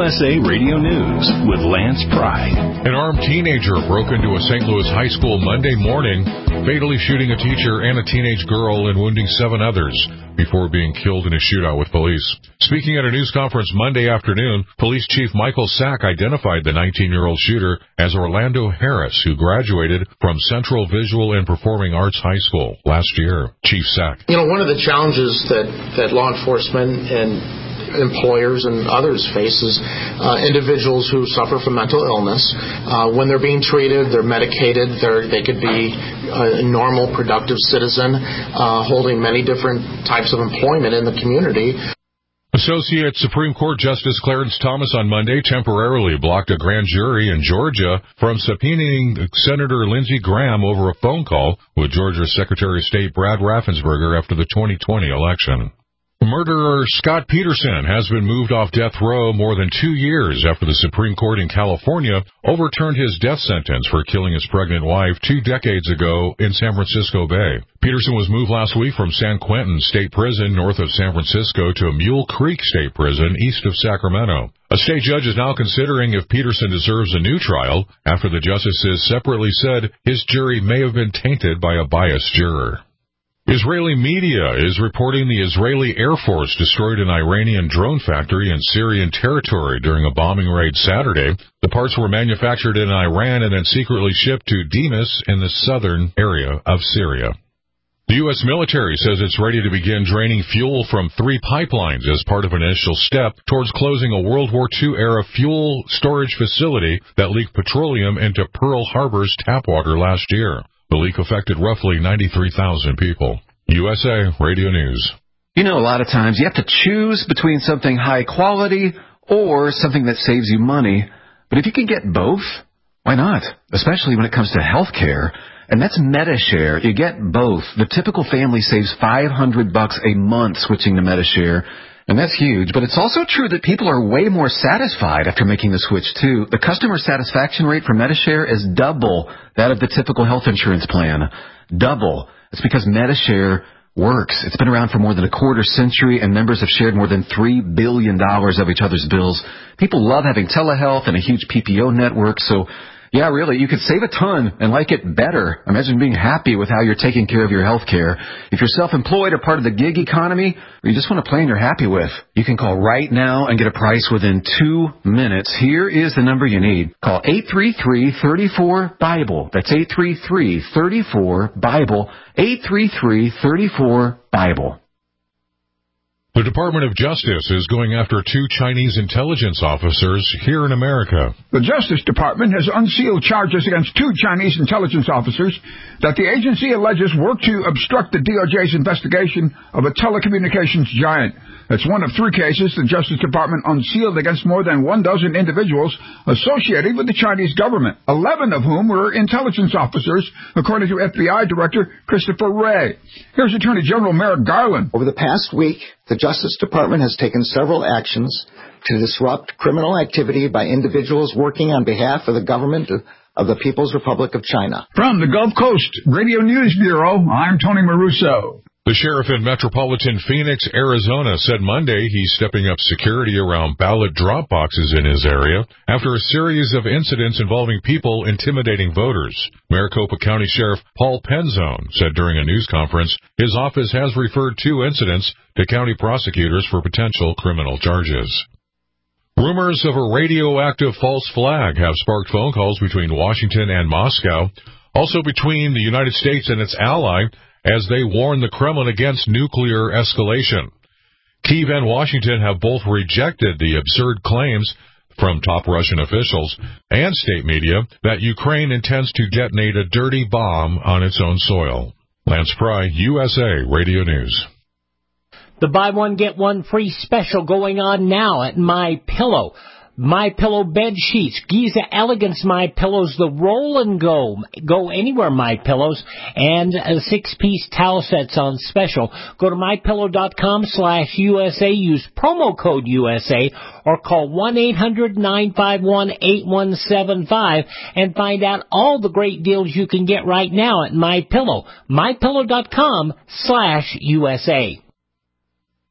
USA Radio News with Lance Pry. An armed teenager broke into a St. Louis high school Monday morning, fatally shooting a teacher and a teenage girl and wounding 7 others before being killed in a shootout with police. Speaking at a news conference Monday afternoon, Police Chief Michael Sack identified the 19-year-old shooter as Orlando Harris, who graduated from Central Visual and Performing Arts High School last year. Chief Sack. One of the challenges that law enforcement and employers and others face is individuals who suffer from mental illness. When they're being treated, they're medicated, they could be a normal, productive citizen holding many different types of employment in the community. Associate Supreme Court Justice Clarence Thomas on Monday temporarily blocked a grand jury in Georgia from subpoenaing Senator Lindsey Graham over a phone call with Georgia Secretary of State Brad Raffensperger after the 2020 election. Murderer Scott Peterson has been moved off death row more than 2 years after the Supreme Court in California overturned his death sentence for killing his pregnant wife 2 decades ago in San Francisco Bay. Peterson was moved last week from San Quentin State Prison north of San Francisco to Mule Creek State Prison east of Sacramento. A state judge is now considering if Peterson deserves a new trial after the justices separately said his jury may have been tainted by a biased juror. Israeli media is reporting the Israeli Air Force destroyed an Iranian drone factory in Syrian territory during a bombing raid Saturday. The parts were manufactured in Iran and then secretly shipped to Demis in the southern area of Syria. The U.S. military says it's ready to begin draining fuel from 3 pipelines as part of an initial step towards closing a World War II-era fuel storage facility that leaked petroleum into Pearl Harbor's tap water last year. The leak affected roughly 93,000 people. USA Radio News. A lot of times you have to choose between something high quality or something that saves you money. But if you can get both, why not? Especially when it comes to health care. And that's MediShare. You get both. The typical family saves $500 a month switching to MediShare. And that's huge, but it's also true that people are way more satisfied after making the switch, too. The customer satisfaction rate for MediShare is double that of the typical health insurance plan. Double. It's because MediShare works. It's been around for more than a quarter century, and members have shared more than $3 billion of each other's bills. People love having telehealth and a huge PPO network, so yeah, really, you could save a ton and like it better. Imagine being happy with how you're taking care of your health care. If you're self-employed or part of the gig economy, or you just want a plan you're happy with, you can call right now and get a price within 2 minutes. Here is the number you need. Call 833-34-BIBLE. That's 833-34-BIBLE. 833-34-BIBLE. The Department of Justice is going after 2 Chinese intelligence officers here in America. The Justice Department has unsealed charges against 2 Chinese intelligence officers that the agency alleges worked to obstruct the DOJ's investigation of a telecommunications giant. That's one of 3 cases the Justice Department unsealed against more than 12 individuals associated with the Chinese government, 11 of whom were intelligence officers, according to FBI Director Christopher Wray. Here's Attorney General Merrick Garland. Over the past week, the Justice Department has taken several actions to disrupt criminal activity by individuals working on behalf of the government of the People's Republic of China. From the Gulf Coast Radio News Bureau, I'm Tony Maruso. The sheriff in metropolitan Phoenix, Arizona, said Monday he's stepping up security around ballot drop boxes in his area after a series of incidents involving people intimidating voters. Maricopa County Sheriff Paul Penzone said during a news conference his office has referred 2 incidents to county prosecutors for potential criminal charges. Rumors of a radioactive false flag have sparked phone calls between Washington and Moscow, also between the United States and its ally, as they warn the Kremlin against nuclear escalation. Kyiv and Washington have both rejected the absurd claims from top Russian officials and state media that Ukraine intends to detonate a dirty bomb on its own soil. Lance Pry, USA Radio News. The buy one, get one free special going on now at MyPillow. MyPillow bed sheets, Giza Elegance MyPillows, the roll and go anywhere MyPillows, and 6-piece towel sets on special. Go to mypillow.com/USA, use promo code USA, or call 1-800-951-8175 and find out all the great deals you can get right now at MyPillow. mypillow.com/USA.